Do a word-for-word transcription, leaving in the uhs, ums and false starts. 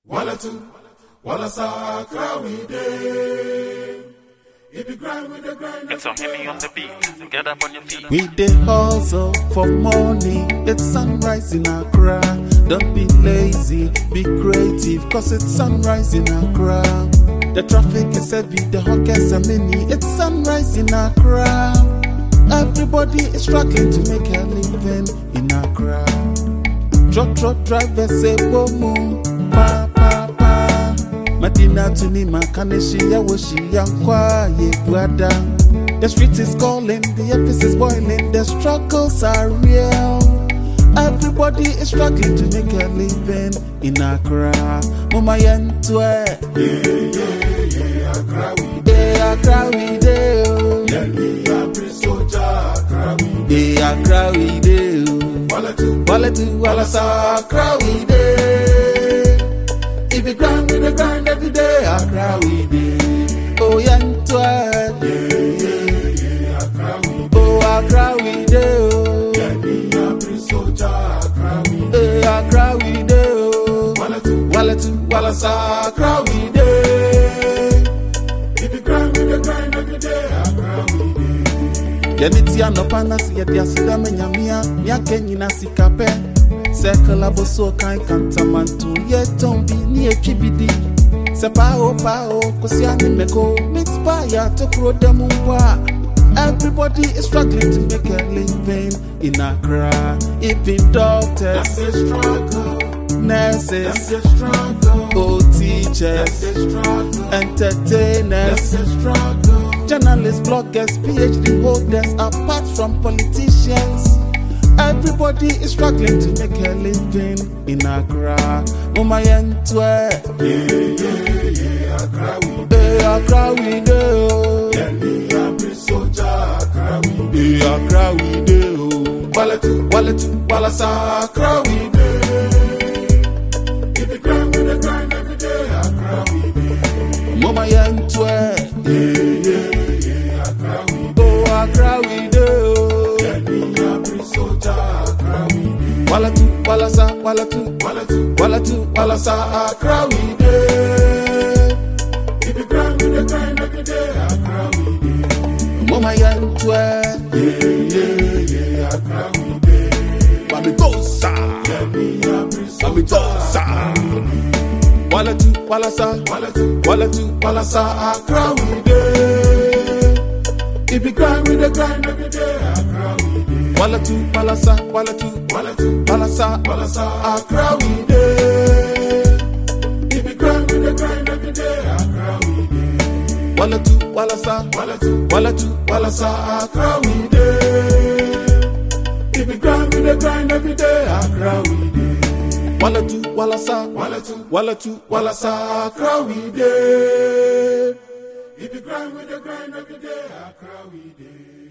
Walla two, walla sakra we day. If you grind with the grind, It's a Henny on the beat. Get up on your feet. We dey hustle for money. It's sunrise in Accra. Don't be lazy, be creative, cause it's sunrise in Accra. The traffic is heavy, the hawkers are many. It's sunrise in Accra. Everybody is struggling to make a living in Accra. Truck truck drivers say boom, pa pa pa. Madina tuni makaneshi ya woshi yankwa ye brada. The street is calling, the office is boiling, the struggles are real. Everybody is struggling to make a living in Accra. Mama yentwe, yeah, yeah, yeah, Accra we day Accra we day, oh. Let me every soldier Accra we Day Accra we day, oh. Walla two, Walla two, walla sakra we day. If you grind with the grind every day, Accra we day. Oh yentwe, yeah, yeah, yeah, Accra we oh Accra we day, oh. Let me every soldier Accra we Hey, Accra we day, oh. Walla two, Walla two, walla sakra we day. if you grind with the grind every day, Accra we day. Yaniti anopana si yedi asida menyamia Miake nyina sikape Sekala boso kai kantamantu Yetombi ni echibidi Se pao pao kosia ni meko Mitpa ya tokro demuwa. Everybody is struggling to make a living in Accra. Even doctors, That's a struggle, nurses, that's a struggle, oh that's teachers, a struggle, entertainers, that's a struggle. journalists, bloggers, PhD holders, apart from politicians. Everybody is struggling to make a living in Accra. Mama yentwe, Yeah, yeah, yeah, Accra we hey Accra we dey, oh. Let me every soldier Accra we Hey Accra we dey, oh. Walla two, Walla two, walla sakra we day. If you grind with the grind every day, Accra we day. Mama yentwe, Yeah, yeah, yeah, Accra we day. oh Accra we dey, oh. Let me every soldier Accra we day. Walla two, walla sa, walla two, Walla two, walla two, walla sakra we dey. if you grind with the grind every day, Accra we day. Mama yentwe, Yeah, yeah, yeah, Accra we day. mami dosa, Let me every mami soldier dosa. Walla two, walla sa, Walla two, walla two, walla sakra we we day. If you grind with the grind every day, Accra we day. Walla two, walla sa, walla two, Walla two, walla sa, walla sa Accra we day. If you grind with the grind every day, Accra we day. walla two, walla sa, Walla two, walla two, walla sa Accra we day. If you grind with the grind every day, Accra we day. walla two, walla sa, Walla two, walla two, walla sa Accra we day. If you grind with the grind every day, Accra we day.